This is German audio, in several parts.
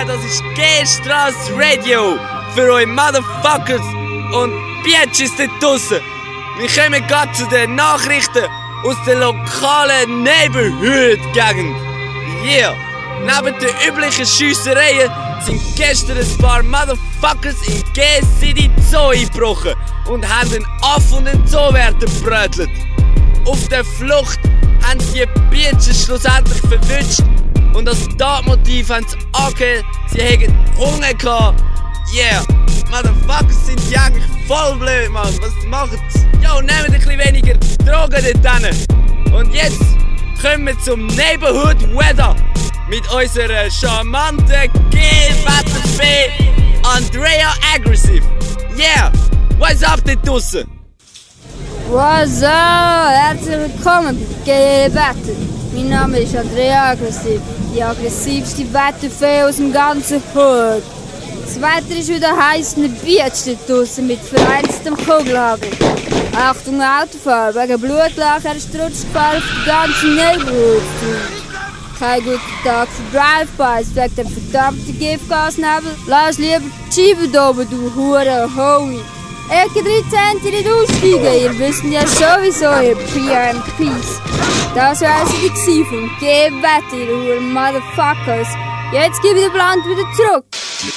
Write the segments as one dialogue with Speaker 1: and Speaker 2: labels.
Speaker 1: das ist G-Strasse Radio für euch Motherfuckers und Bitches da draussen. Wir kommen gerade zu den Nachrichten aus der lokalen Neighborhood-Gegend. Yeah! Neben den üblichen Schiessereien sind gestern ein paar Motherfuckers in G-City Zoo eingebrochen und haben den Affen und den Zoowärter gebrötelt. Auf der Flucht haben die Bitches schlussendlich verwünscht und als Tatmotiv haben sie angegeben, sie hätten Hunger gehabt. Yeah, Motherfuckers sind die eigentlich voll blöd, Mann. Was machen sie? Jo, nehmt ein bisschen weniger Drogen dort hin. Und jetzt kommen wir zum Neighborhood Weather mit unserer charmanten G-Wetterfee Andrea Aggressive. Yeah, what's up dort draussen?
Speaker 2: What's up? Herzlich willkommen bei G-Wetter. Mein Name ist Andrea Aggressive, die aggressivste Wetterfee aus dem ganzen Hood. Das Wetter ist wieder heiß und ein Beach dort draussen mit vereinzeltem Kugelhagel. Achtung Autofahrer, wegen Blutlache ist Rutschgefähr auf die ganze Neighborhood. Kein guter Tag für Drive-Bys wegen dem verdammten Giftgasnebel. Lass lieber die Scheibe da oben, du hure Homie. Ecke 3 Cent nicht aussteigen, ihr wisst ja sowieso, ihr PMPs. Das war also die vom G-Wetter, ihr hure Motherfuckers. Jetzt gebe ich den Land wieder zurück.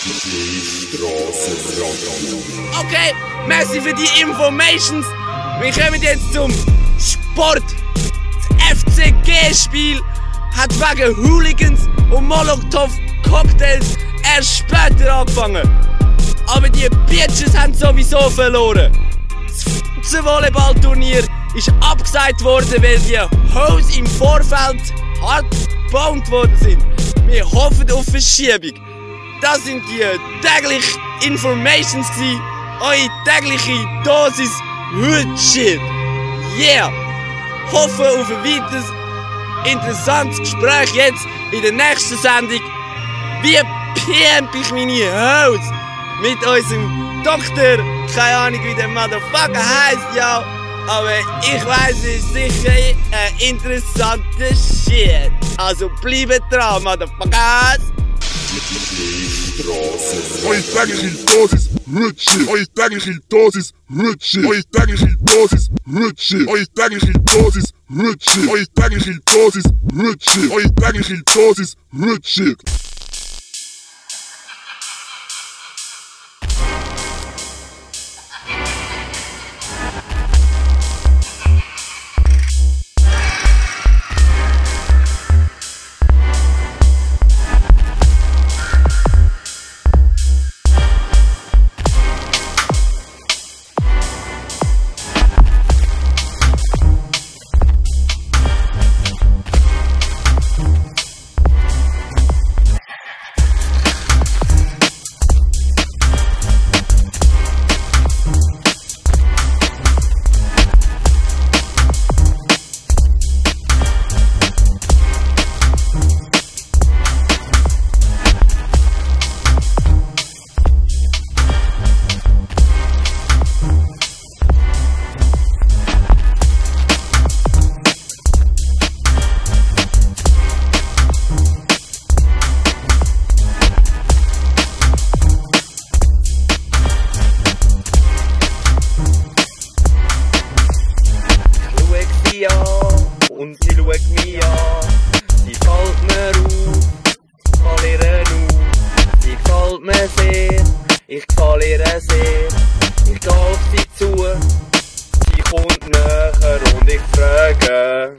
Speaker 1: Okay, merci für die Informations. Wir kommen jetzt zum Sport. Das FCG-Spiel hat wegen Hooligans und Molotow-Cocktails erst später angefangen. Aber die Bitches haben sowieso verloren. Das Volleyballturnier ist abgesagt worden, weil die Hoes im Vorfeld hart gebombt worden sind. Wir hoffen auf Verschiebung. Das sind die täglichen Informations gewesen. Eure tägliche Dosis Hood-Shit. Yeah! Hoffen auf ein weiteres interessantes Gespräch jetzt in der nächsten Sendung. Wie pimp ich meine Hoes? Mit unserem Doktor, keine Ahnung wie der Motherfucker heisst, ja. Aber ich weiss, es ist sicher ein interessanter Shit. Also bleibt dran, Motherfuckers!
Speaker 3: Eure tägliche Dosis Hood-Shit. Eure tägliche Dosis Hood-Shit. Eure tägliche Dosis Hood-Shit. Eure tägliche Dosis Hood-Shit. Eure tägliche Dosis Hood-Shit. Eure tägliche Dosis Hood-Shit.
Speaker 4: Und sie schaut mich an, sie fällt mir auf, fall ihr auf, sie gefällt mir sehr, ich gefalle ihr sehr, ich geh auf sie zu, sie kommt näher und ich frage.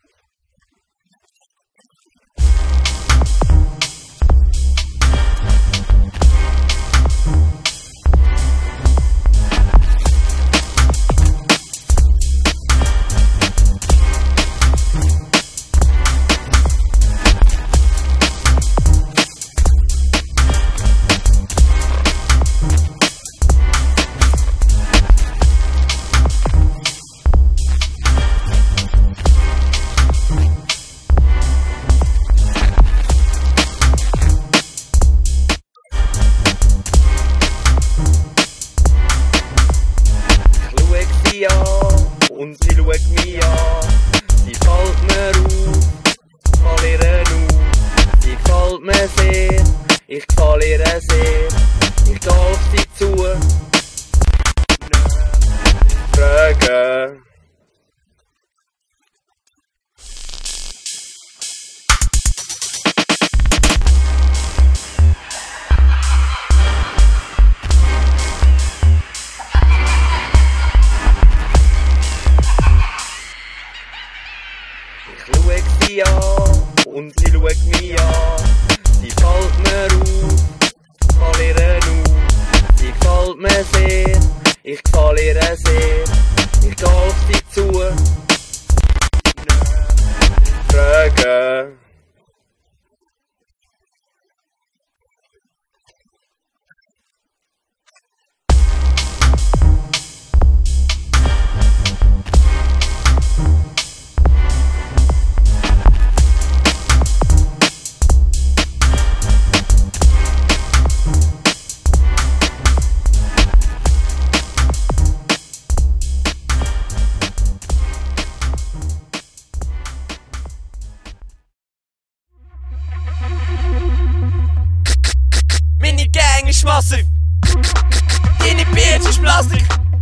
Speaker 4: Und sie schaut mich an, sie fällt mir auf, fall ihr auf, sie gefällt mir sehr, ich gefall gefalle ihr sehr, ich geh auf sie zu. Fragen. Ich schau sie an und sie schaut mich an. Sie fällt mir auf, fall ihr auf. Sie gefällt mir sehr, ich gefalle ihr sehr. Ich geh auf sie zu. Fragen.
Speaker 1: Meine Gang ist massiv. Deine Bitch ist Plastik.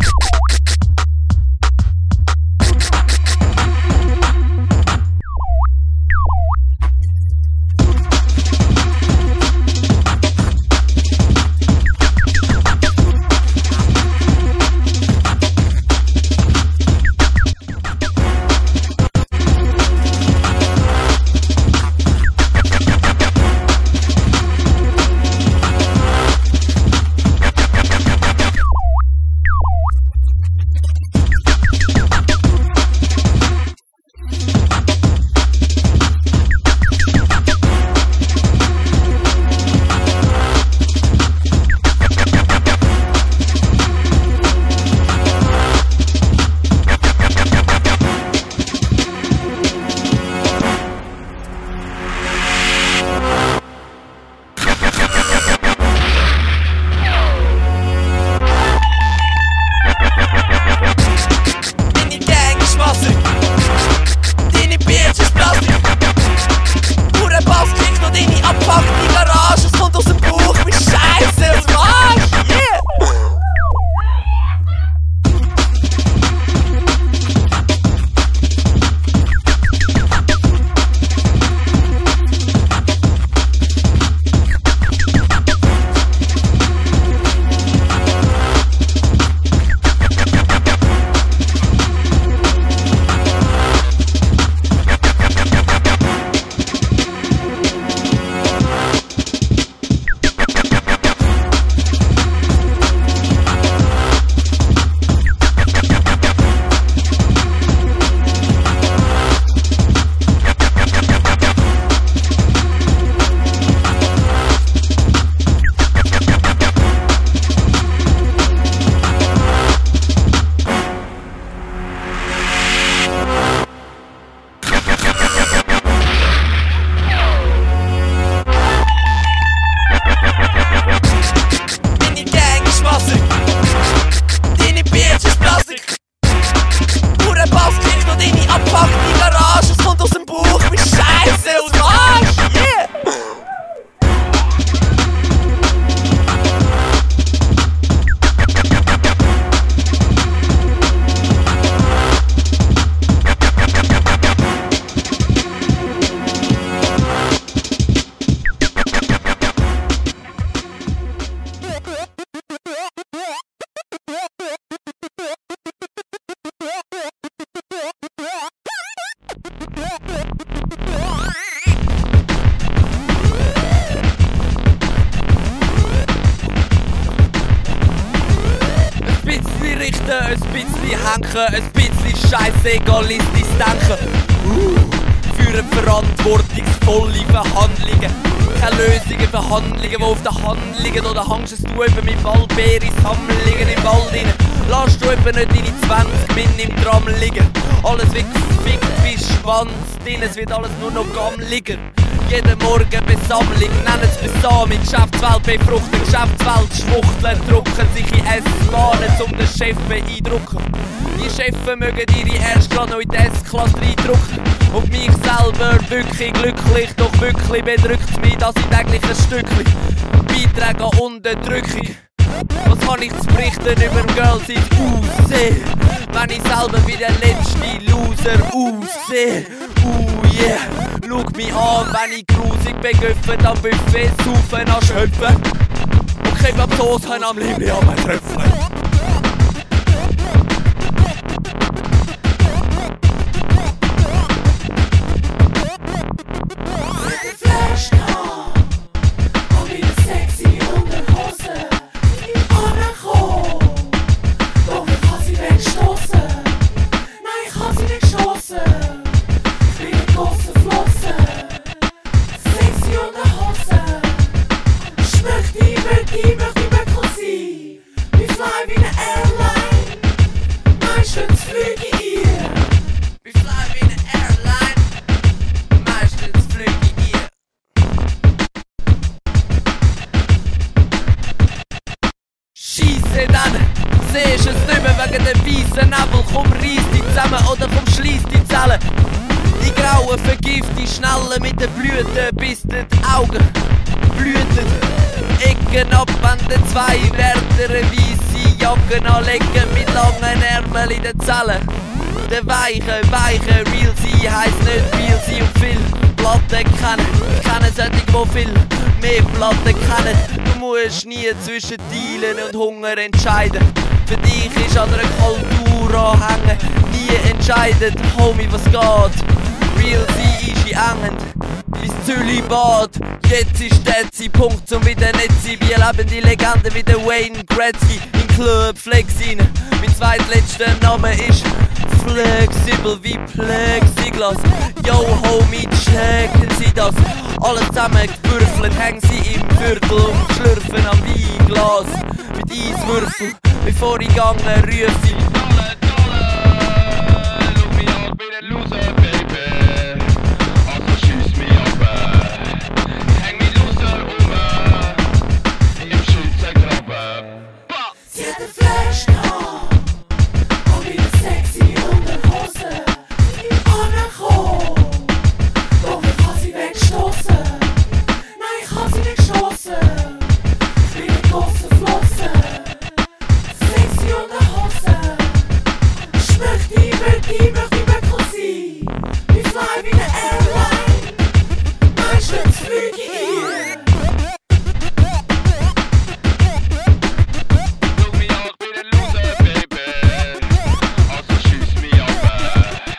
Speaker 1: ein bisschen hängen, ein bisschen scheissegalistisch denken. Für verantwortungsvolle Verhandlungen. Keine Lösungen für Handlungen, die auf der Hand liegen. Oder hängst du eben mit Waldbeere-Sammlungen im Wald rein. Lass du eben nicht deine 20 Min im Tram liegen. Alles wird gefickt wie Schwanz drin, es wird alles nur noch gammeliger. Jeden Morgen Besammlung, nennen es Besamung. Geschäftswelt befruchten, Geschäftswelt schwuchteln, drucken sich in S-Bahnen, um den Chef beeindrucken. Die Chefs mögen ihre erst gerade noch in die S-Klasse reindrücken. Und mich selber wirklich glücklich, doch wirklich bedrückt mich, dass ich täglich ein Stückchen beitrage an Unterdrückung. Was kann ich zu berichten über ein Girl sein Aussehen, wenn ich selber wie der letzte Loser aussehe? Yeah, schau mich an, wenn ich grusig begriffen am Buffet saufen an Schöpfen und Kebab-Soßen am Limit an mein Tröpfchen. Dann siehst es nicht mehr wegen dem weißen Nebel. Komm, reiss dich zusammen oder komm, schliess die Zellen. Die grauen vergift die Schnellen mit den Blüten, bis die Augen blüten. Ecken ab an den zwei Wärter, weisse Jacken anlegen mit langen Ärmeln in den Zellen. Der weiche, real sein heisst nicht real sein und viel Platten kennen. Ich kenne solche, die viel mehr Platten kennen. Du musst nie zwischen Dealen und Hunger entscheiden. Für dich ist an einer Kultur anhängen nie entscheidend. Homie, was geht? Real sein ist engend bis Zülibad. Jetzt ist der Zeitpunkt zum wieder nicht sein. Wir leben die Legende wie der Wayne Gretzky im Club Flexin. Mein zweitletzter Name ist flexibel wie Plexiglas. Yo Homie, checken Sie das? Alles zusammen gewürfelt, hängen Sie im Viertel und schlürfen am Weinglas. Mit Eiswürfel, bevor ich gange, rühr sie.
Speaker 3: Schau mich an, ich bin ein Loser, Baby. Also schieß mich ab. Ich häng mit Loser im Schützengraben.
Speaker 5: Sie hat ein Flash gehabt und wieder sexy Unterhose angekommen. Doch ich hab sie weggestossen. Nein, ich hab sie nicht geschossen. Ich bin eine grosse Flosse. Sexy Unterhose. Ich möchte Böckli sein. Wir fly wie eine Airline. Meistens fliege ich.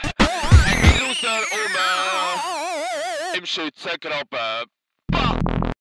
Speaker 3: Schützengraben.